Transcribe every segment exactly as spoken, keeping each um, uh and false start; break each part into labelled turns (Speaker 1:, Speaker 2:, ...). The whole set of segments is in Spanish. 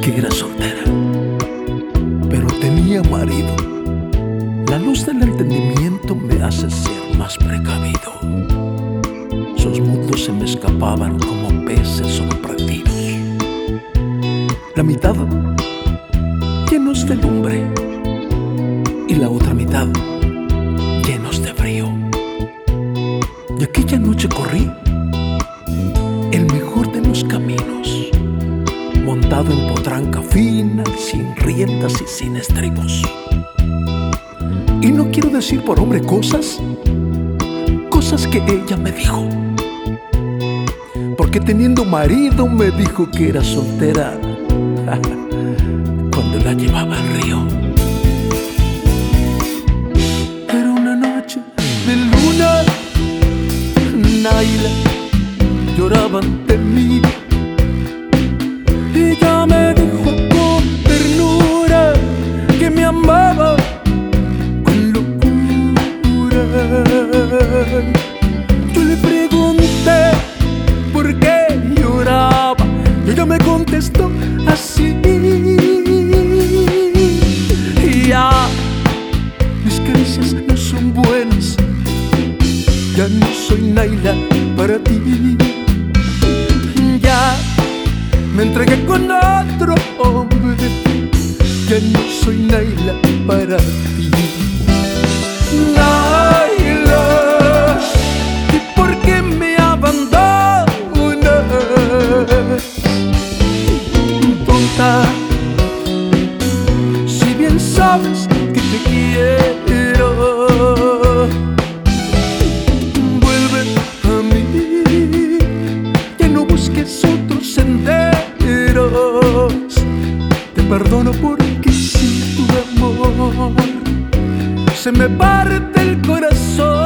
Speaker 1: que era soltera, pero tenía marido. La luz del entendimiento me hace ser más precavido. Sus muslos se me escapaban como peces sorprendidos. La mitad llenos de lumbre y la otra mitad llenos de frío. Y aquella noche corrí el mejor de los caminos, montado en potranca fina, sin riendas y sin estribos. Y no quiero decir por hombre cosas, cosas que ella me dijo, porque teniendo marido me dijo que era soltera cuando la llevaba al río. Era una noche de luna, Naila lloraba ante mí. Ella me dijo con ternura que me amaba con locura. Yo le pregunté por qué lloraba y ella me contestó así: ya, mis caricias no son buenas, ya no soy Naila para ti. Ya me entregué con otro hombre, ya no soy Naila para ti. Naila, ¿y por qué me abandonas? Tonta, si bien sabes que te quiero, vuelve a mí, ya no busques otros senderos. Te perdono porque sin tu amor se me parte el corazón.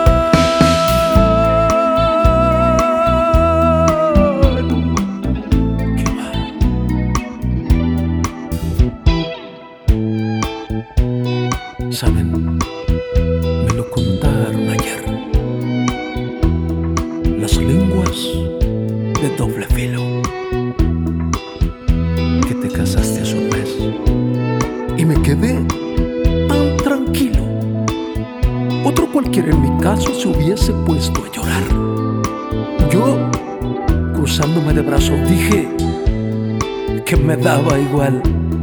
Speaker 1: ¿Qué va? Saben, me lo contaron ayer. Las lenguas de doble filo, que te casaste hace un mes y me quedé tan tranquilo. Otro cualquiera en mi caso se hubiese puesto a llorar. Yo, cruzándome de brazos, dije que me daba igual.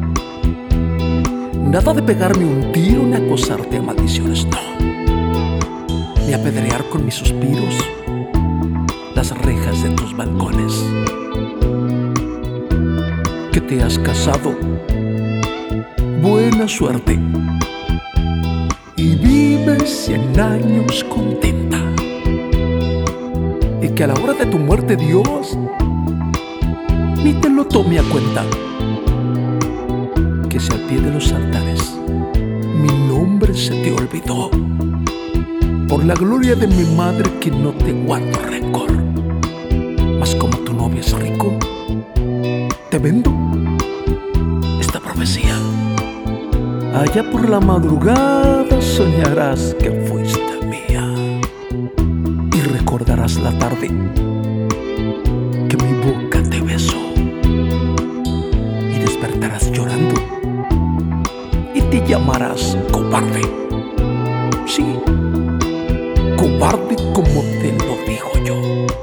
Speaker 1: Nada de pegarme un tiro ni acosarte a maldiciones, no, ni apedrear con mis suspiros las rejas de tus balcones. Que te has casado, buena suerte, y vives cien años contenta, y que a la hora de tu muerte Dios ni te lo tome a cuenta. Que si al pie de los altares mi nombre se te olvidó, por la gloria de mi madre que no te guardo rencor. Mas como tu novio es rico, te vendo esta profecía. Allá por la madrugada soñarás que fuiste mía, y recordarás la tarde que mi boca te besó, y despertarás llorando y te llamarás cobarde. Sí, cobarde como te lo digo yo.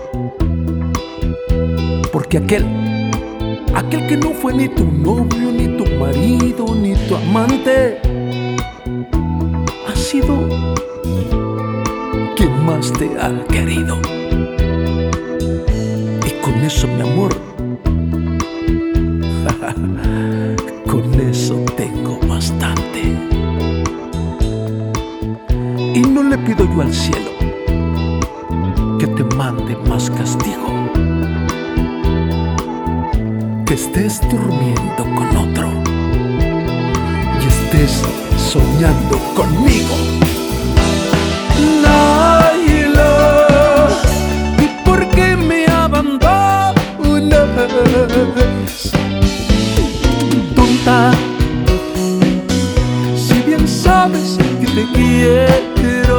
Speaker 1: Porque aquel, aquel que no fue ni tu novio, ni tu marido, ni tu amante, ha sido quien más te ha querido. Y con eso, mi amor, con eso tengo bastante. Y no le pido yo al cielo que te mande más castigo, que estés durmiendo con otro y estés soñando conmigo. Naila, ¿y por qué me abandonas? Tonta, si bien sabes que te quiero,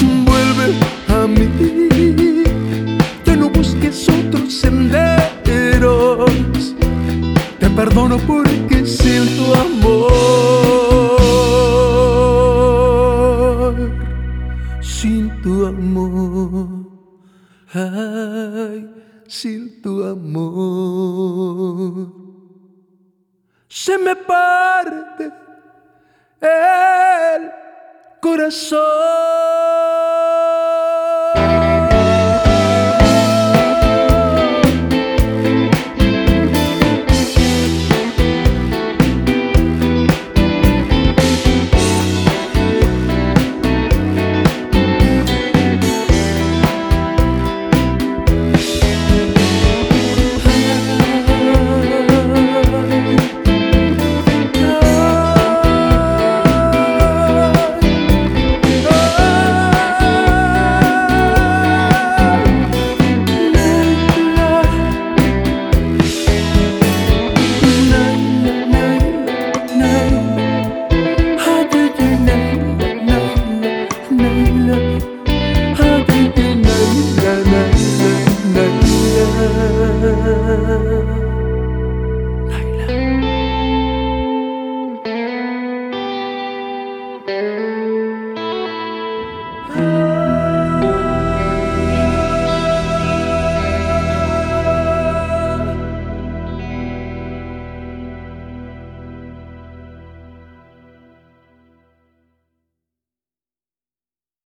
Speaker 1: vuelve a mí, ya no busques otro sendero. suspiros. Te perdono porque siento amor. Sin tu amor, ay, sin tu amor, se me parte el corazón. How did you know, know, know, know, know?